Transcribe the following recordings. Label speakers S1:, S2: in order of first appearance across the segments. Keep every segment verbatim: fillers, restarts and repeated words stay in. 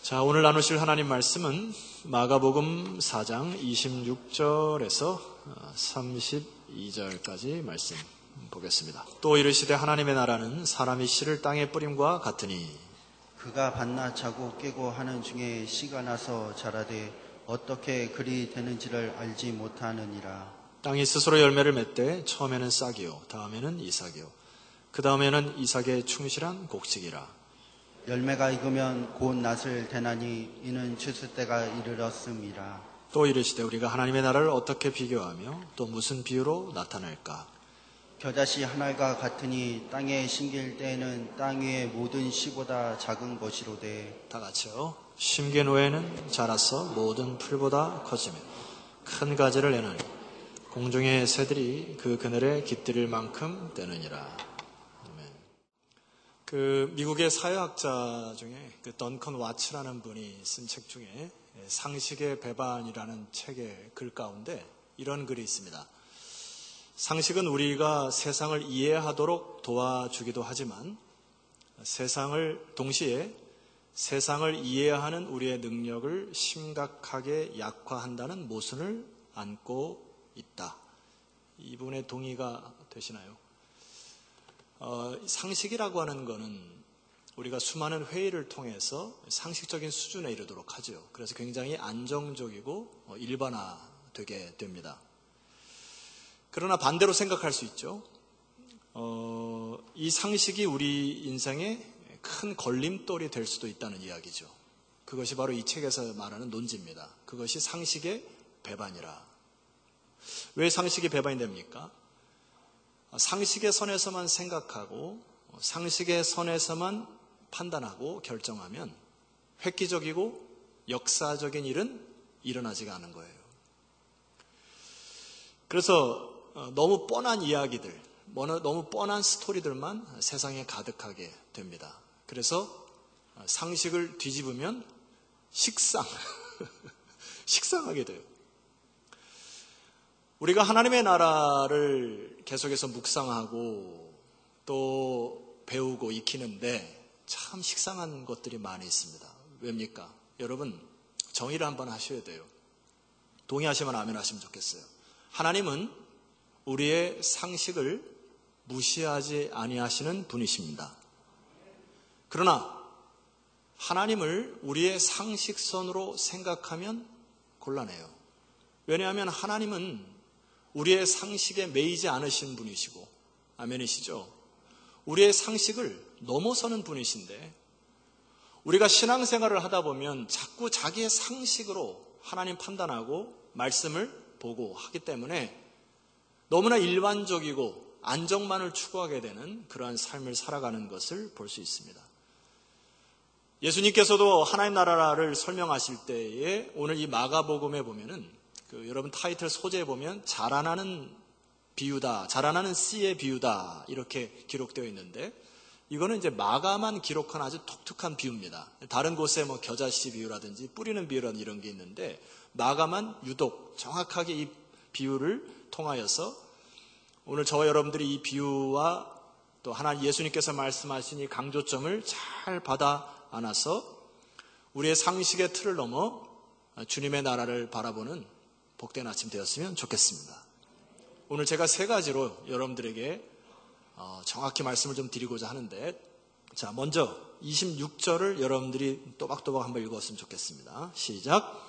S1: 자, 오늘 나누실 하나님 말씀은 마가복음 사 장 이십육 절에서 삼십이 절까지 말씀 보겠습니다. 또 이르시되 하나님의 나라는 사람이 씨를 땅에 뿌림과 같으니
S2: 그가 밤낮 자고 깨고 하는 중에 씨가 나서 자라되 어떻게 그리 되는지를 알지 못하느니라.
S1: 땅이 스스로 열매를 맺되 처음에는 싹이요 다음에는 이삭이요 그 다음에는 이삭의 충실한 곡식이라.
S2: 열매가 익으면 곧 낫을 대나니 이는 추수 때가 이르렀음이라.
S1: 또 이르시되 우리가 하나님의 나라를 어떻게 비교하며 또 무슨 비유로 나타낼까?
S2: 겨자씨 하나가 같으니 땅에 심길 때에는 땅 위의 모든 씨보다 작은 것이로되.
S1: 다 같이요. 심긴 후에는 자라서 모든 풀보다 커지며 큰 가지를 내나니 공중의 새들이 그 그늘에 깃들일 만큼 되느니라. 그 미국의 사회학자 중에 그 던컨 와츠라는 분이 쓴 책 중에 상식의 배반이라는 책의 글 가운데 이런 글이 있습니다. 상식은 우리가 세상을 이해하도록 도와주기도 하지만 세상을 동시에 세상을 이해하는 우리의 능력을 심각하게 약화한다는 모순을 안고 있다. 이분의 동의가 되시나요? 어, 상식이라고 하는 것은 우리가 수많은 회의를 통해서 상식적인 수준에 이르도록 하죠. 그래서 굉장히 안정적이고 어, 일반화되게 됩니다. 그러나 반대로 생각할 수 있죠. 어, 이 상식이 우리 인생에 큰 걸림돌이 될 수도 있다는 이야기죠. 그것이 바로 이 책에서 말하는 논지입니다. 그것이 상식의 배반이라. 왜 상식이 배반이 됩니까? 상식의 선에서만 생각하고 상식의 선에서만 판단하고 결정하면 획기적이고 역사적인 일은 일어나지가 않은 거예요. 그래서 너무 뻔한 이야기들, 너무 뻔한 스토리들만 세상에 가득하게 됩니다. 그래서 상식을 뒤집으면 식상, 식상하게 돼요. 우리가 하나님의 나라를 계속해서 묵상하고 또 배우고 익히는데 참 식상한 것들이 많이 있습니다. 왜입니까? 여러분, 정의를 한번 하셔야 돼요. 동의하시면 아멘 하시면 좋겠어요. 하나님은 우리의 상식을 무시하지 아니하시는 분이십니다. 그러나 하나님을 우리의 상식선으로 생각하면 곤란해요. 왜냐하면 하나님은 우리의 상식에 매이지 않으신 분이시고, 아멘이시죠? 우리의 상식을 넘어서는 분이신데, 우리가 신앙생활을 하다 보면 자꾸 자기의 상식으로 하나님 판단하고 말씀을 보고 하기 때문에 너무나 일반적이고 안정만을 추구하게 되는 그러한 삶을 살아가는 것을 볼 수 있습니다. 예수님께서도 하나님 나라를 설명하실 때에 오늘 이 마가복음에 보면은 그 여러분 타이틀 소재에 보면 자라나는 비유다, 자라나는 씨의 비유다 이렇게 기록되어 있는데 이거는 이제 마가만 기록한 아주 독특한 비유입니다. 다른 곳에 뭐 겨자씨 비유라든지 뿌리는 비유라든지 이런 게 있는데 마가만 유독 정확하게 이 비유를 통하여서 오늘 저와 여러분들이 이 비유와 또 하나님 예수님께서 말씀하신 이 강조점을 잘 받아 안아서 우리의 상식의 틀을 넘어 주님의 나라를 바라보는 복된 아침 되었으면 좋겠습니다. 오늘 제가 세 가지로 여러분들에게 정확히 말씀을 좀 드리고자 하는데, 자, 먼저 이십육 절을 여러분들이 또박또박 한번 읽었으면 좋겠습니다. 시작.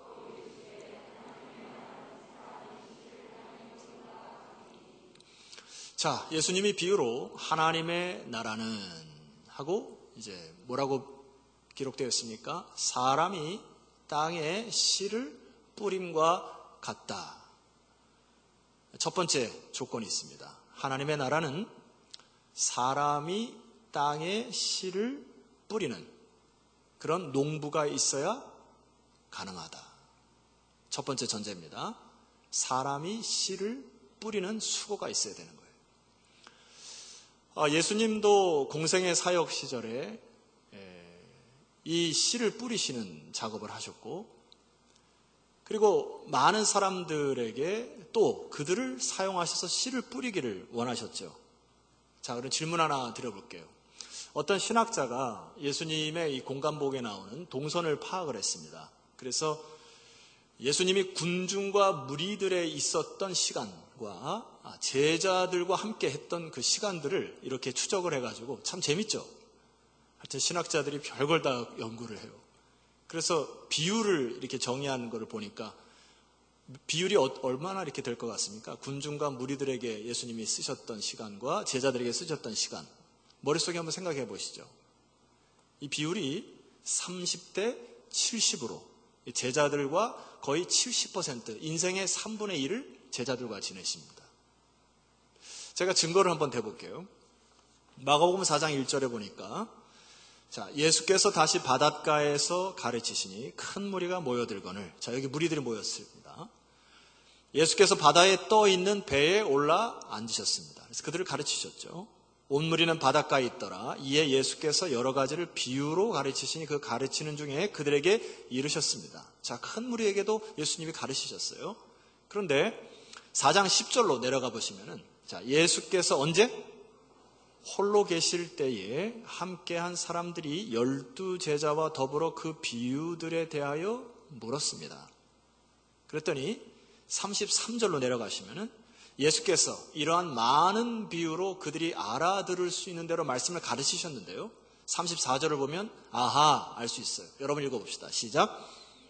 S1: 자, 예수님이 비유로 하나님의 나라는 하고 이제 뭐라고 기록되어 있습니까? 사람이 땅에 씨를 뿌림과 같다. 첫 번째 조건이 있습니다. 하나님의 나라는 사람이 땅에 씨를 뿌리는 그런 농부가 있어야 가능하다. 첫 번째 전제입니다. 사람이 씨를 뿌리는 수고가 있어야 되는 거예요. 예수님도 공생의 사역 시절에 이 씨를 뿌리시는 작업을 하셨고, 그리고 많은 사람들에게 또 그들을 사용하셔서 씨를 뿌리기를 원하셨죠. 자, 그럼 질문 하나 드려볼게요. 어떤 신학자가 예수님의 이 공간복에 나오는 동선을 파악을 했습니다. 그래서 예수님이 군중과 무리들에 있었던 시간과 제자들과 함께 했던 그 시간들을 이렇게 추적을 해가지고 참 재밌죠. 하여튼 신학자들이 별걸 다 연구를 해요. 그래서 비율을 이렇게 정의하는 것을 보니까 비율이 얼마나 이렇게 될 것 같습니까? 군중과 무리들에게 예수님이 쓰셨던 시간과 제자들에게 쓰셨던 시간. 머릿속에 한번 생각해 보시죠. 이 비율이 삼십 대 칠십으로 제자들과 거의 칠십 퍼센트, 인생의 삼분의 일을 제자들과 지내십니다. 제가 증거를 한번 대볼게요. 마가복음 사 장 일 절에 보니까 자, 예수께서 다시 바닷가에서 가르치시니 큰 무리가 모여들거늘. 자, 여기 무리들이 모였습니다. 예수께서 바다에 떠 있는 배에 올라 앉으셨습니다. 그래서 그들을 가르치셨죠. 온 무리는 바닷가에 있더라. 이에 예수께서 여러 가지를 비유로 가르치시니 그 가르치는 중에 그들에게 이르셨습니다. 자, 큰 무리에게도 예수님이 가르치셨어요. 그런데 사 장 십 절로 내려가 보시면은 자, 예수께서 언제? 홀로 계실 때에 함께한 사람들이 열두 제자와 더불어 그 비유들에 대하여 물었습니다. 그랬더니 삼십삼 절로 내려가시면은 예수께서 이러한 많은 비유로 그들이 알아들을 수 있는 대로 말씀을 가르치셨는데요. 삼십사 절을 보면 아하, 알 수 있어요. 여러분 읽어봅시다. 시작.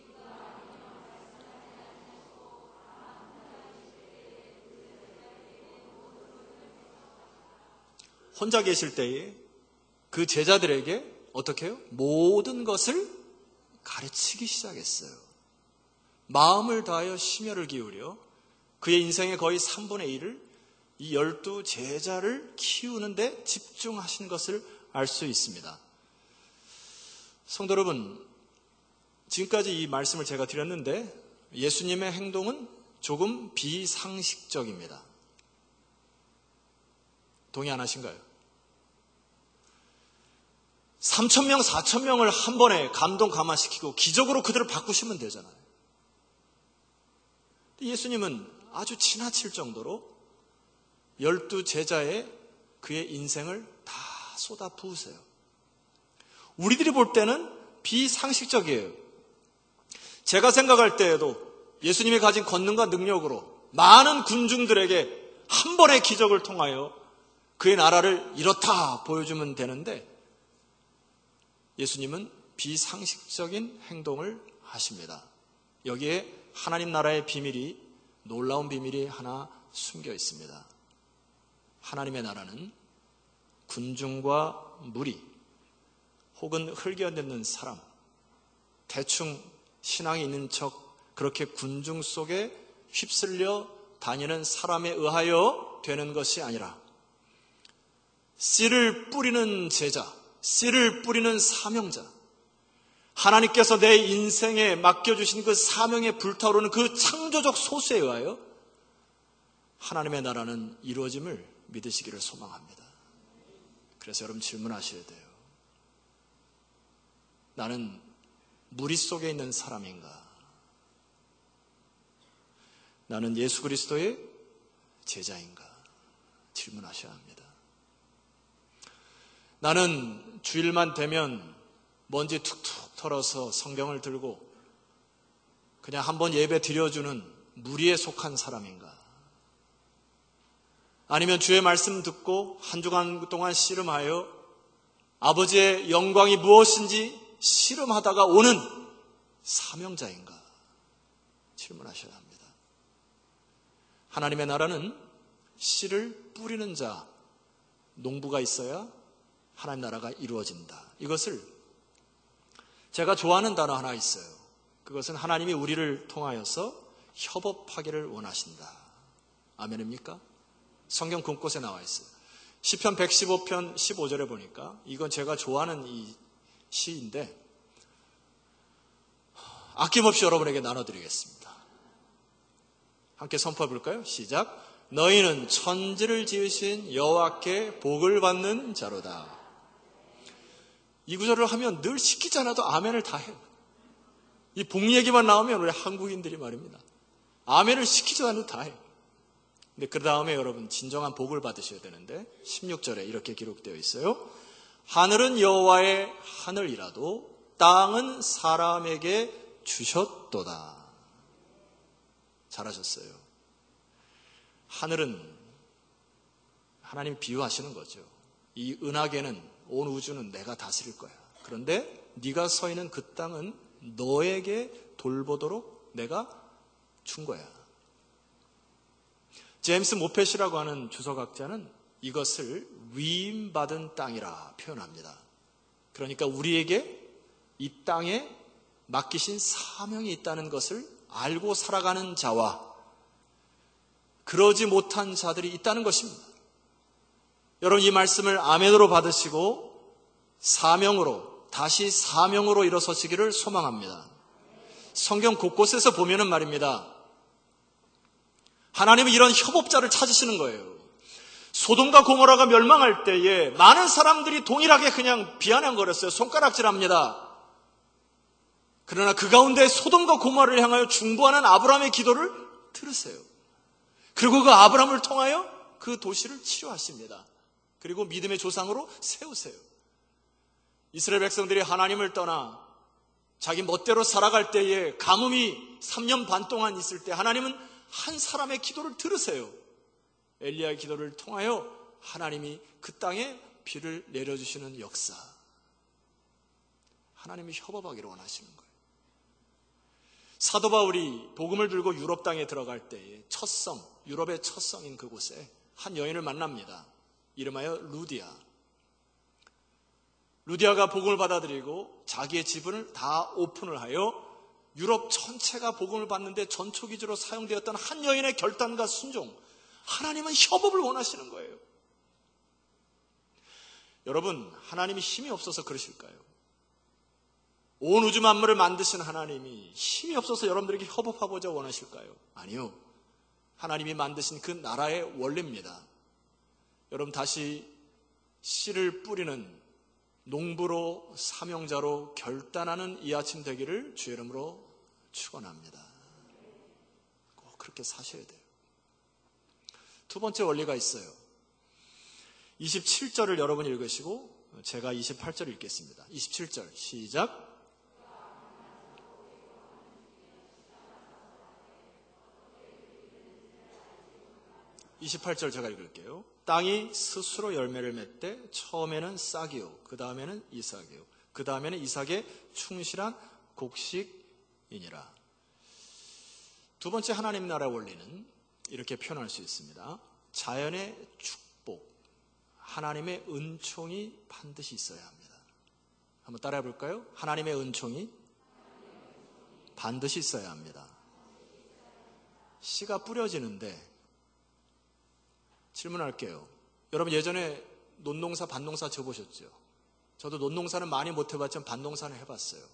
S1: 혼자 계실 때에 그 제자들에게 어떻게 해요? 모든 것을 가르치기 시작했어요. 마음을 다하여 심혈을 기울여 그의 인생의 거의 삼분의 일을 이 열두 제자를 키우는데 집중하신 것을 알 수 있습니다. 성도 여러분, 지금까지 이 말씀을 제가 드렸는데 예수님의 행동은 조금 비상식적입니다. 동의 안 하신가요? 삼천 명, 사천 명을 한 번에 감동 감화시키고 기적으로 그들을 바꾸시면 되잖아요. 예수님은 아주 지나칠 정도로 열두 제자의 그의 인생을 다 쏟아 부으세요. 우리들이 볼 때는 비상식적이에요. 제가 생각할 때에도 예수님이 가진 권능과 능력으로 많은 군중들에게 한 번의 기적을 통하여 그의 나라를 이렇다 보여주면 되는데 예수님은 비상식적인 행동을 하십니다. 여기에 하나님 나라의 비밀이, 놀라운 비밀이 하나 숨겨 있습니다. 하나님의 나라는 군중과 무리 혹은 흙이어내는 사람, 대충 신앙이 있는 척 그렇게 군중 속에 휩쓸려 다니는 사람에 의하여 되는 것이 아니라 씨를 뿌리는 제자, 씨를 뿌리는 사명자, 하나님께서 내 인생에 맡겨주신 그 사명에 불타오르는 그 창조적 소수에 의하여 하나님의 나라는 이루어짐을 믿으시기를 소망합니다. 그래서 여러분 질문하셔야 돼요. 나는 무리 속에 있는 사람인가? 나는 예수 그리스도의 제자인가? 질문하셔야 합니다. 나는 주일만 되면 먼지 툭툭 털어서 성경을 들고 그냥 한번 예배 드려주는 무리에 속한 사람인가? 아니면 주의 말씀 듣고 한 주간 동안 씨름하여 아버지의 영광이 무엇인지 씨름하다가 오는 사명자인가? 질문하셔야 합니다. 하나님의 나라는 씨를 뿌리는 자, 농부가 있어야 하나님 나라가 이루어진다. 이것을 제가 좋아하는 단어 하나 있어요. 그것은 하나님이 우리를 통하여서 협업하기를 원하신다. 아멘입니까? 성경 곳곳에 나와 있어요. 시편 백십오 편 십오 절에 보니까 이건 제가 좋아하는 이 시인데 아낌없이 여러분에게 나눠드리겠습니다. 함께 선포해 볼까요? 시작. 너희는 천지를 지으신 여호와께 복을 받는 자로다. 이 구절을 하면 늘 시키지 않아도 아멘을 다 해요. 이 복 얘기만 나오면 우리 한국인들이 말입니다. 아멘을 시키지 않아도 다 해요. 근데 그 다음에 여러분 진정한 복을 받으셔야 되는데 십육 절에 이렇게 기록되어 있어요. 하늘은 여호와의 하늘이라도 땅은 사람에게 주셨도다. 잘하셨어요. 하늘은 하나님 비유하시는 거죠. 이 은하계는, 온 우주는 내가 다스릴 거야. 그런데 네가 서 있는 그 땅은 너에게 돌보도록 내가 준 거야. 제임스 모펫이라고 하는 주석학자는 이것을 위임받은 땅이라 표현합니다. 그러니까 우리에게 이 땅에 맡기신 사명이 있다는 것을 알고 살아가는 자와 그러지 못한 자들이 있다는 것입니다. 여러분, 이 말씀을 아멘으로 받으시고 사명으로, 다시 사명으로 일어서시기를 소망합니다. 성경 곳곳에서 보면은 말입니다. 하나님은 이런 협업자를 찾으시는 거예요. 소돔과 고모라가 멸망할 때에 많은 사람들이 동일하게 그냥 비아냥거렸어요. 손가락질합니다. 그러나 그 가운데 소돔과 고모라를 향하여 중보하는 아브라함의 기도를 들으세요. 그리고 그 아브라함을 통하여 그 도시를 치료하십니다. 그리고 믿음의 조상으로 세우세요. 이스라엘 백성들이 하나님을 떠나 자기 멋대로 살아갈 때에 가뭄이 삼 년 반 동안 있을 때 하나님은 한 사람의 기도를 들으세요. 엘리야의 기도를 통하여 하나님이 그 땅에 비를 내려주시는 역사. 하나님이 협업하기를 원하시는 거예요. 사도 바울이 복음을 들고 유럽 땅에 들어갈 때에 첫 성, 유럽의 첫 성인 그곳에 한 여인을 만납니다. 이름하여 루디아. 루디아가 복음을 받아들이고 자기의 지분을 다 오픈을 하여 유럽 전체가 복음을 받는데 전초기지로 사용되었던 한 여인의 결단과 순종. 하나님은 협업을 원하시는 거예요. 여러분, 하나님이 힘이 없어서 그러실까요? 온 우주 만물을 만드신 하나님이 힘이 없어서 여러분들에게 협업하고자 원하실까요? 아니요. 하나님이 만드신 그 나라의 원리입니다. 여러분, 다시 씨를 뿌리는 농부로 사명자로 결단하는 이 아침 되기를 주의 이름으로 축원합니다. 꼭 그렇게 사셔야 돼요. 두 번째 원리가 있어요. 이십칠 절을 여러분이 읽으시고 제가 이십팔 절을 읽겠습니다. 이십칠 절 시작. 이십팔 절 제가 읽을게요. 땅이 스스로 열매를 맺되 처음에는 싹이요, 그 다음에는 이삭이요, 그 다음에는 이삭의 충실한 곡식이니라. 두 번째 하나님 나라 원리는 이렇게 표현할 수 있습니다. 자연의 축복, 하나님의 은총이 반드시 있어야 합니다. 한번 따라해 볼까요? 하나님의 은총이 반드시 있어야 합니다. 씨가 뿌려지는데 질문할게요. 여러분 예전에 논농사, 밭농사 지어보셨죠? 저도 논농사는 많이 못 해봤지만 밭농사는 해봤어요.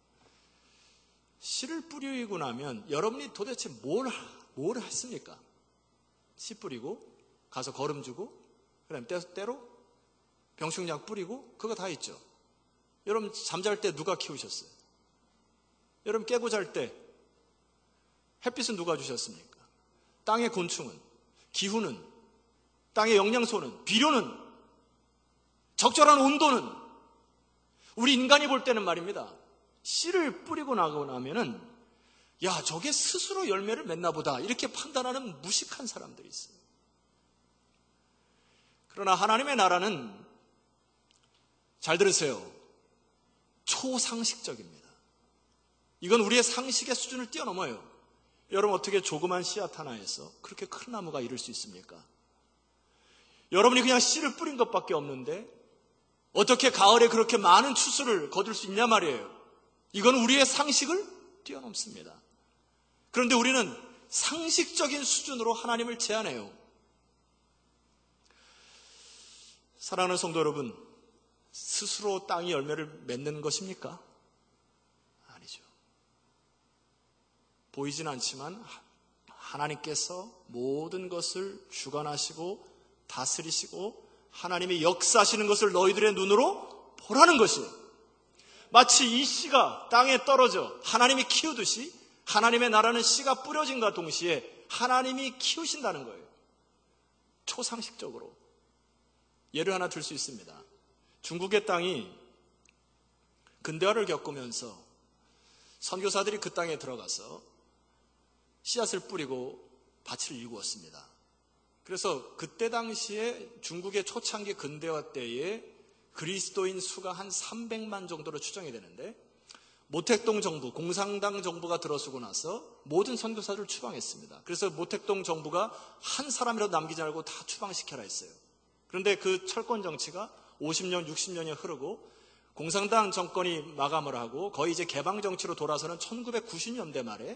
S1: 씨를 뿌리고 나면 여러분이 도대체 뭘, 뭘 했습니까? 씨 뿌리고 가서 거름 주고 그 다음에 때로 병충약 뿌리고 그거 다 있죠. 여러분 잠잘 때 누가 키우셨어요? 여러분 깨고 잘 때 햇빛은 누가 주셨습니까? 땅의 곤충은, 기후는, 땅의 영양소는, 비료는, 적절한 온도는 우리 인간이 볼 때는 말입니다. 씨를 뿌리고 나고 나면은 야, 저게 스스로 열매를 맺나 보다 이렇게 판단하는 무식한 사람들이 있어요. 그러나 하나님의 나라는 잘 들으세요. 초상식적입니다. 이건 우리의 상식의 수준을 뛰어넘어요. 여러분 어떻게 조그만 씨앗 하나에서 그렇게 큰 나무가 이룰 수 있습니까? 여러분이 그냥 씨를 뿌린 것밖에 없는데 어떻게 가을에 그렇게 많은 추수를 거둘 수 있냐 말이에요. 이건 우리의 상식을 뛰어넘습니다. 그런데 우리는 상식적인 수준으로 하나님을 제한해요. 사랑하는 성도 여러분, 스스로 땅이 열매를 맺는 것입니까? 아니죠. 보이진 않지만 하나님께서 모든 것을 주관하시고 다스리시고 하나님이 역사하시는 것을 너희들의 눈으로 보라는 것이에요. 마치 이 씨가 땅에 떨어져 하나님이 키우듯이 하나님의 나라는 씨가 뿌려진과 동시에 하나님이 키우신다는 거예요. 초상식적으로. 예를 하나 들 수 있습니다. 중국의 땅이 근대화를 겪으면서 선교사들이 그 땅에 들어가서 씨앗을 뿌리고 밭을 일구었습니다. 그래서 그때 당시에 중국의 초창기 근대화 때에 그리스도인 수가 한 삼백만 정도로 추정이 되는데, 모택동 정부, 공산당 정부가 들어서고 나서 모든 선교사들을 추방했습니다. 그래서 모택동 정부가 한 사람이라도 남기지 말고 다 추방시켜라 했어요. 그런데 그 철권 정치가 오십 년, 육십 년이 흐르고 공산당 정권이 마감을 하고 거의 이제 개방 정치로 돌아서는 천구백구십 년대 말에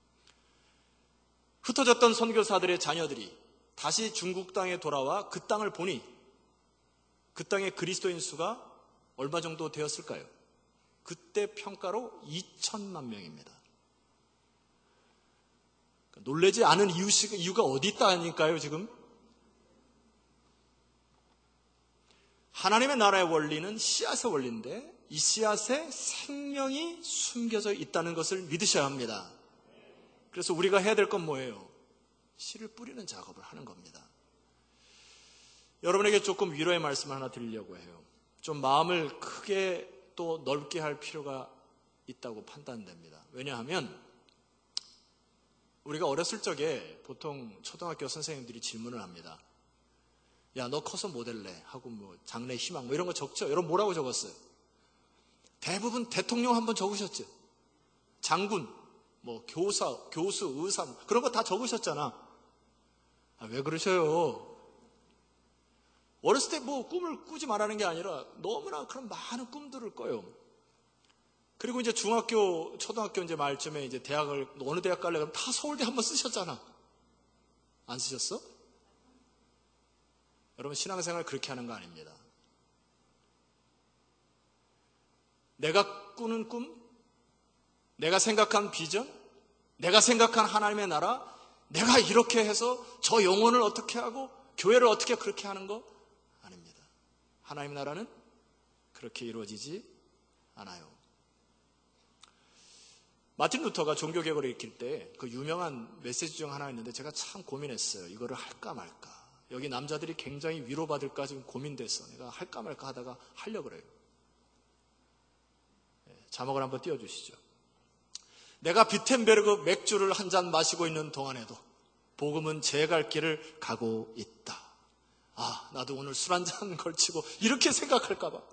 S1: 흩어졌던 선교사들의 자녀들이 다시 중국 땅에 돌아와 그 땅을 보니 그 땅의 그리스도인 수가 얼마 정도 되었을까요? 그때 평가로 이천만 명입니다. 놀라지 않은 이유가 어디 있다니까요, 지금? 하나님의 나라의 원리는 씨앗의 원리인데 이 씨앗에 생명이 숨겨져 있다는 것을 믿으셔야 합니다. 그래서 우리가 해야 될 건 뭐예요? 씨를 뿌리는 작업을 하는 겁니다. 여러분에게 조금 위로의 말씀을 하나 드리려고 해요. 좀 마음을 크게 또 넓게 할 필요가 있다고 판단됩니다. 왜냐하면 우리가 어렸을 적에 보통 초등학교 선생님들이 질문을 합니다. 야, 너 커서 뭐 될래? 하고 뭐 장래 희망 뭐 이런 거 적죠? 여러분 뭐라고 적었어요? 대부분 대통령 한번 적으셨죠? 장군, 뭐 교사, 교수, 의사 그런 거 다 적으셨잖아. 아, 왜 그러셔요? 어렸을 때 뭐 꿈을 꾸지 말라는 게 아니라 너무나 그런 많은 꿈들을 꿔요. 그리고 이제 중학교, 초등학교 이제 말쯤에 이제 대학을 어느 대학 갈래 그러면 다 서울대 한번 쓰셨잖아. 안 쓰셨어? 여러분 신앙생활 그렇게 하는 거 아닙니다. 내가 꾸는 꿈, 내가 생각한 비전, 내가 생각한 하나님의 나라, 내가 이렇게 해서 저 영혼을 어떻게 하고 교회를 어떻게 그렇게 하는 거 아닙니다. 하나님의 나라는 그렇게 이루어지지 않아요. 마틴 루터가 종교개혁을 일으킬 때 그 유명한 메시지 중 하나 있는데 제가 참 고민했어요. 이거를 할까 말까. 여기 남자들이 굉장히 위로받을까 지금 고민돼서 내가 할까 말까 하다가 하려고 그래요. 자막을 한번 띄워주시죠. 내가 비텐베르그 맥주를 한 잔 마시고 있는 동안에도 복음은 제 갈 길을 가고 있다. 아, 나도 오늘 술 한 잔 걸치고 이렇게 생각할까 봐.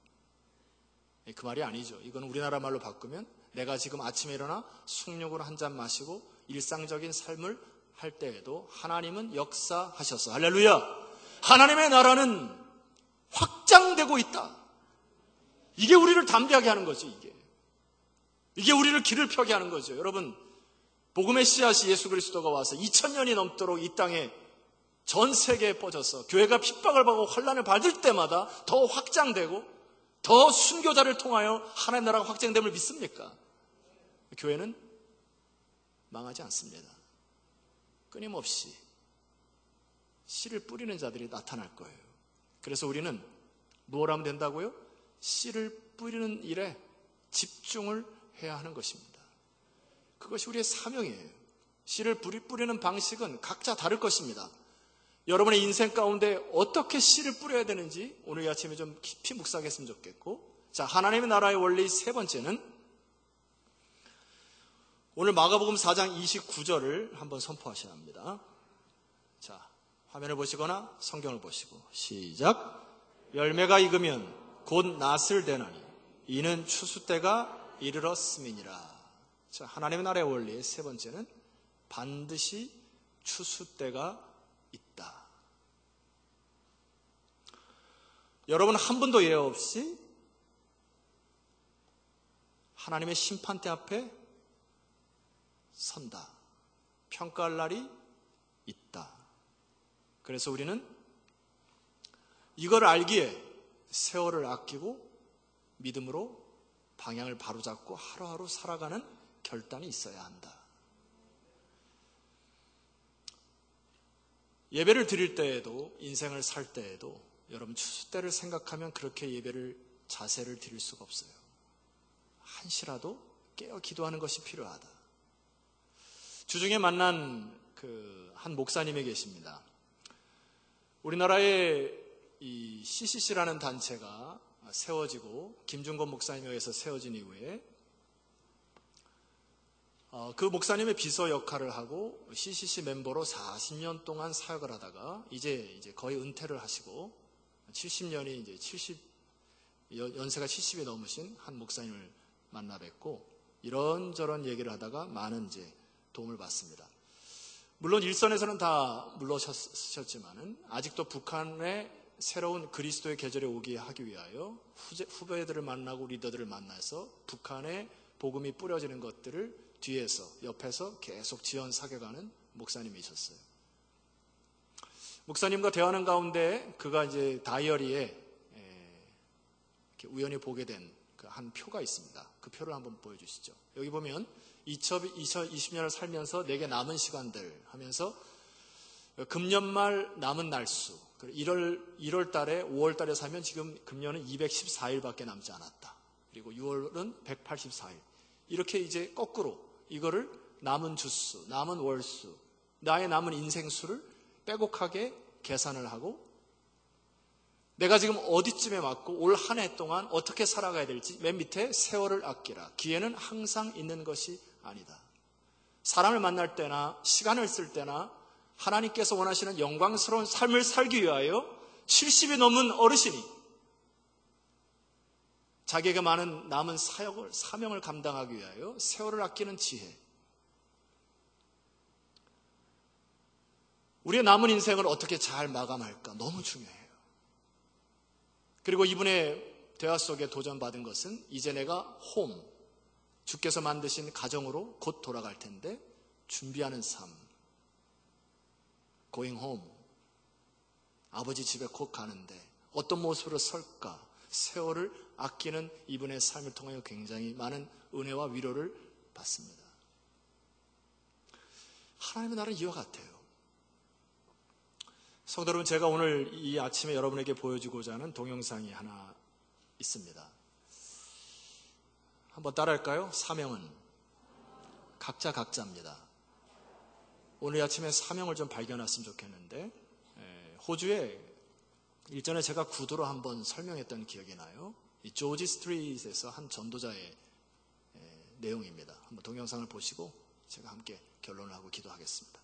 S1: 그 말이 아니죠. 이건 우리나라 말로 바꾸면 내가 지금 아침에 일어나 숭늉을 한 잔 마시고 일상적인 삶을 할 때에도 하나님은 역사하셨어. 할렐루야. 하나님의 나라는 확장되고 있다. 이게 우리를 담대하게 하는 거죠. 이게 이게 우리를 길을 펴게 하는 거죠. 여러분, 복음의 씨앗이 예수 그리스도가 와서 이천 년이 넘도록 이 땅에 전 세계에 뻗어서 교회가 핍박을 받고 환난을 받을 때마다 더 확장되고 더 순교자를 통하여 하나님 나라가 확장됨을 믿습니까? 교회는 망하지 않습니다. 끊임없이 씨를 뿌리는 자들이 나타날 거예요. 그래서 우리는 뭘 하면 된다고요? 씨를 뿌리는 일에 집중을 해야 하는 것입니다. 그것이 우리의 사명이에요. 씨를 뿌리는 방식은 각자 다를 것입니다. 여러분의 인생 가운데 어떻게 씨를 뿌려야 되는지 오늘 이 아침에 좀 깊이 묵상했으면 좋겠고, 자, 하나님의 나라의 원리 세 번째는 오늘 마가복음 사 장 이십구 절을 한번 선포하셔야 합니다. 자, 화면을 보시거나 성경을 보시고 시작. 열매가 익으면 곧 낫을 대나니 이는 추수 때가 이르렀음이니라. 자, 하나님의 나라의 원리의 세 번째는 반드시 추수 때가 있다. 여러분 한 분도 예외 없이 하나님의 심판대 앞에 선다. 평가할 날이 있다. 그래서 우리는 이걸 알기에 세월을 아끼고 믿음으로 방향을 바로잡고 하루하루 살아가는 결단이 있어야 한다. 예배를 드릴 때에도 인생을 살 때에도 여러분 추수 때를 생각하면 그렇게 예배를 자세를 드릴 수가 없어요. 한시라도 깨어 기도하는 것이 필요하다. 주중에 만난 그 한 목사님이 계십니다. 우리나라의 이 씨씨씨라는 단체가 세워지고 김중건 목사님에 의해서 세워진 이후에 어, 그 목사님의 비서 역할을 하고 씨씨씨 멤버로 사십 년 동안 사역을 하다가 이제 이제 거의 은퇴를 하시고 칠십 년이 이제 칠십 연세가 칠십이 넘으신 한 목사님을 만나 뵙고 이런저런 얘기를 하다가 많은 이제 도움을 받습니다. 물론 일선에서는 다 물러셨지만은 아직도 북한의 새로운 그리스도의 계절에 오게 하기 위하여 후제, 후배들을 만나고 리더들을 만나서 북한의 복음이 뿌려지는 것들을 뒤에서 옆에서 계속 지원 사격하는 목사님이셨어요. 목사님과 대화하는 가운데 그가 이제 다이어리에 이렇게 우연히 보게 된 그 한 표가 있습니다. 그 표를 한번 보여주시죠. 여기 보면 이천이십 년을 살면서 내게 남은 시간들 하면서 금년 말 남은 날수 일월, 일월 달에 오월 달에 살면 지금 금년은 이백십사 일밖에 남지 않았다. 그리고 유월은 백팔십사 일. 이렇게 이제 거꾸로 이거를 남은 주수, 남은 월수, 나의 남은 인생수를 빼곡하게 계산을 하고 내가 지금 어디쯤에 맞고 올 한 해 동안 어떻게 살아가야 될지 맨 밑에 세월을 아끼라. 기회는 항상 있는 것이 아니다. 사람을 만날 때나 시간을 쓸 때나 하나님께서 원하시는 영광스러운 삶을 살기 위하여 칠십이 넘은 어르신이 자기에게 많은 남은 사역을, 사명을 감당하기 위하여 세월을 아끼는 지혜. 우리의 남은 인생을 어떻게 잘 마감할까 너무 중요해요. 그리고 이분의 대화 속에 도전받은 것은 이제 내가 홈, 주께서 만드신 가정으로 곧 돌아갈 텐데 준비하는 삶, going home, 아버지 집에 곧 가는데 어떤 모습으로 설까, 세월을 아끼는 이분의 삶을 통하여 굉장히 많은 은혜와 위로를 받습니다. 하나님의 나라는 이와 같아요. 성도 여러분, 제가 오늘 이 아침에 여러분에게 보여주고자 하는 동영상이 하나 있습니다. 한번 따라할까요? 사명은 각자 각자입니다. 오늘 아침에 사명을 좀 발견했으면 좋겠는데, 호주에 일전에 제가 구두로 한번 설명했던 기억이 나요. 이 조지 스트리트에서 한 전도자의 내용입니다. 한번 동영상을 보시고 제가 함께 결론을 하고 기도하겠습니다.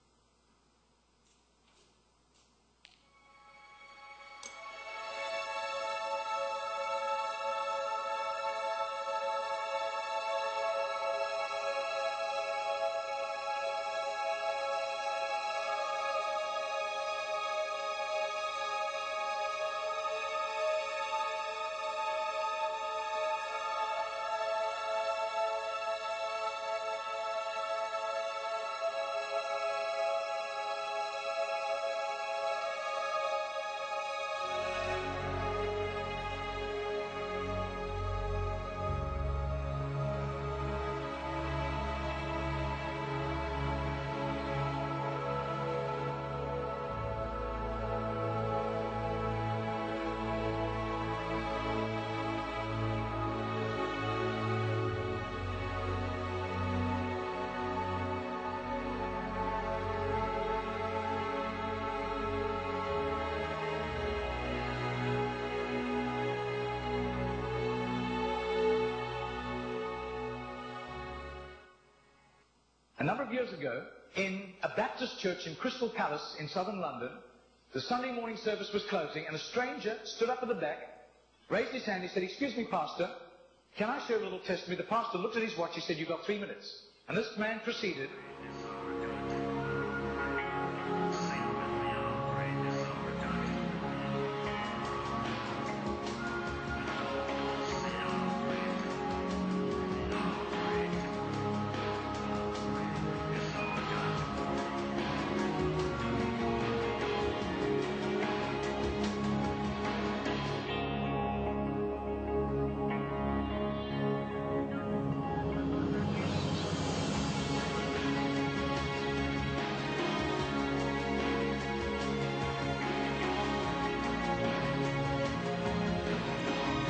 S3: A number of years ago, in a Baptist church in Crystal Palace in southern London, the Sunday morning service was closing, and a stranger stood up at the back, raised his hand, he said, "Excuse me, Pastor, can I share a little testimony?" The pastor looked at his watch, he said, "You've got three minutes." And this man proceeded.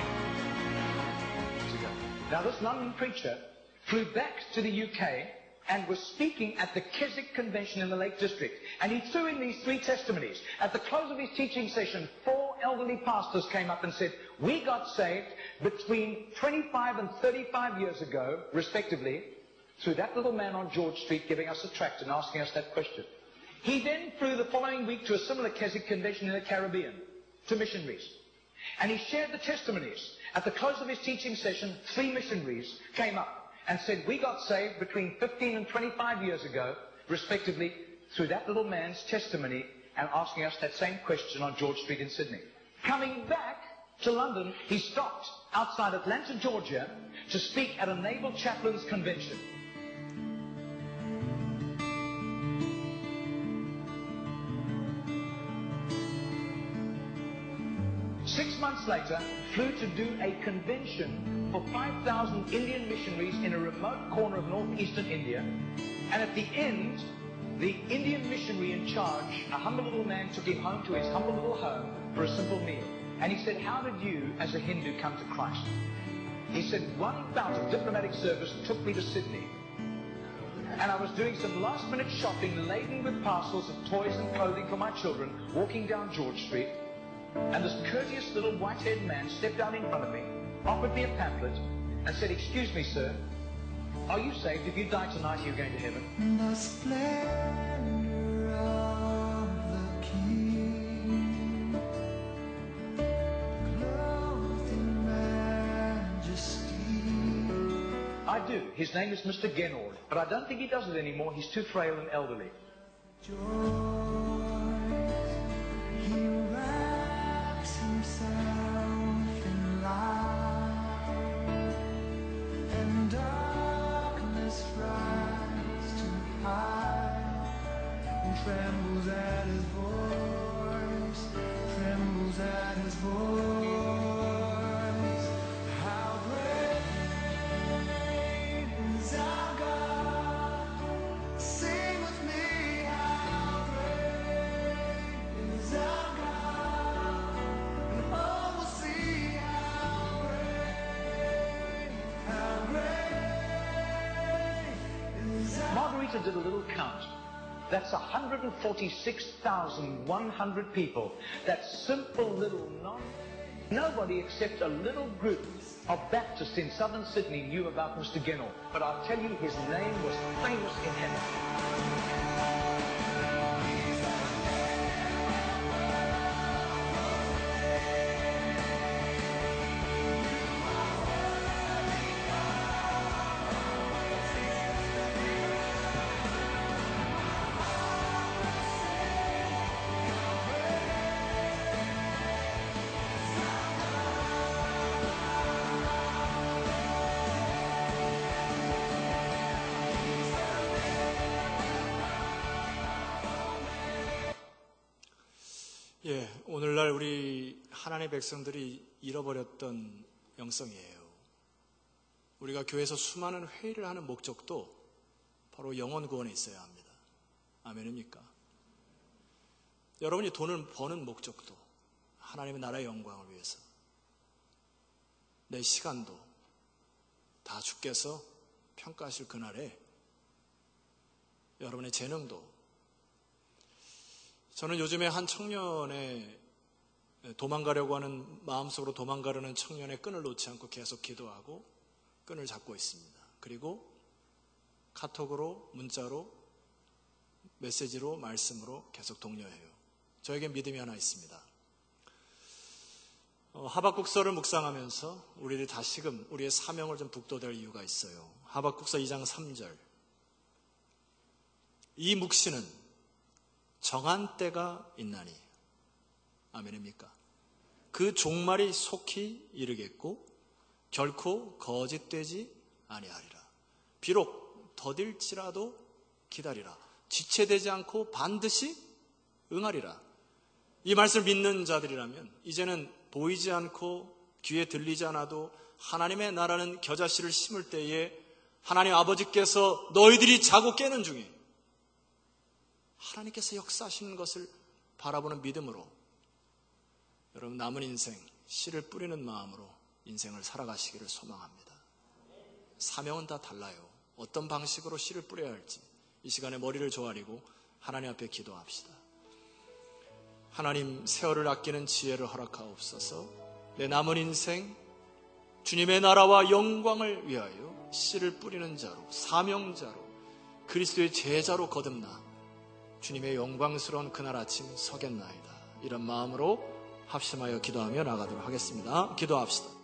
S3: Now, this London preacher flew back to the U K and was speaking at the Keswick Convention in the Lake District. And he threw in these three testimonies. At the close of his teaching session, four elderly pastors came up and said, we got saved between twenty-five and thirty-five years ago, respectively, through that little man on George Street giving us a tract and asking us that question. He then flew the following week to a similar Keswick Convention in the Caribbean, to missionaries. And he shared the testimonies. At the close of his teaching session, three missionaries came up and said, we got saved between fifteen and twenty-five years ago, respectively, through that little man's testimony and asking us that same question on George Street in Sydney. Coming back to London, he stopped outside Atlanta, Georgia, to speak at a Naval Chaplains Convention. Six months later, flew to do a convention for five thousand Indian missionaries in a remote corner of northeastern India. And at the end, the Indian missionary in charge, a humble little man, took him home to his humble little home for a simple meal. And he said, how did you, as a Hindu, come to Christ? He said, one bout of diplomatic service took me to Sydney. And I was doing some last-minute shopping laden with parcels of toys and clothing for my children, walking down George Street. And this courteous little white-haired man stepped down in front of me, offered me a pamphlet, and said, excuse me, sir, are you saved? If you die tonight, are you going to heaven?
S4: The splendor of the King, clothed in majesty.
S3: I do. His name is Mister Genord, but I don't think he does it anymore. He's too frail and elderly.
S4: Joy, he wraps himself in light, and darkness flies too high, and trembles at his voice, trembles at his voice. How great is our God? Sing with me, how great is our God? And all will see how great, how great is our God.
S3: Margarita did a little count. That's one hundred forty-six thousand one hundred people. That simple little non... Nobody except a little group of Baptists in southern Sydney knew about Mister Genord. But I'll tell you, his name was famous in heaven.
S1: 예, 오늘날 우리 하나님의 백성들이 잃어버렸던 영성이에요. 우리가 교회에서 수많은 회의를 하는 목적도 바로 영혼 구원에 있어야 합니다. 아멘입니까? 여러분이 돈을 버는 목적도 하나님의 나라의 영광을 위해서, 내 시간도 다 주께서 평가하실 그날에 여러분의 재능도. 저는 요즘에 한 청년의 도망가려고 하는, 마음속으로 도망가려는 청년의 끈을 놓지 않고 계속 기도하고 끈을 잡고 있습니다. 그리고 카톡으로, 문자로, 메시지로, 말씀으로 계속 독려해요. 저에게 믿음이 하나 있습니다. 어, 하박국서를 묵상하면서 우리를 다시금 우리의 사명을 좀 북돋을 이유가 있어요. 하박국서 이 장 삼 절. 이 묵시는 정한 때가 있나니. 아멘입니까? 그 종말이 속히 이르겠고 결코 거짓되지 아니하리라. 비록 더딜지라도 기다리라. 지체되지 않고 반드시 응하리라. 이 말씀을 믿는 자들이라면 이제는 보이지 않고 귀에 들리지 않아도 하나님의 나라는 겨자씨를 심을 때에 하나님 아버지께서 너희들이 자고 깨는 중에 하나님께서 역사하시는 것을 바라보는 믿음으로 여러분 남은 인생 씨를 뿌리는 마음으로 인생을 살아가시기를 소망합니다. 사명은 다 달라요. 어떤 방식으로 씨를 뿌려야 할지 이 시간에 머리를 조아리고 하나님 앞에 기도합시다. 하나님, 세월을 아끼는 지혜를 허락하옵소서. 내 남은 인생 주님의 나라와 영광을 위하여 씨를 뿌리는 자로, 사명자로, 그리스도의 제자로 거듭나 주님의 영광스러운 그날 아침 서겠나이다. 이런 마음으로 합심하여 기도하며 나가도록 하겠습니다. 기도합시다.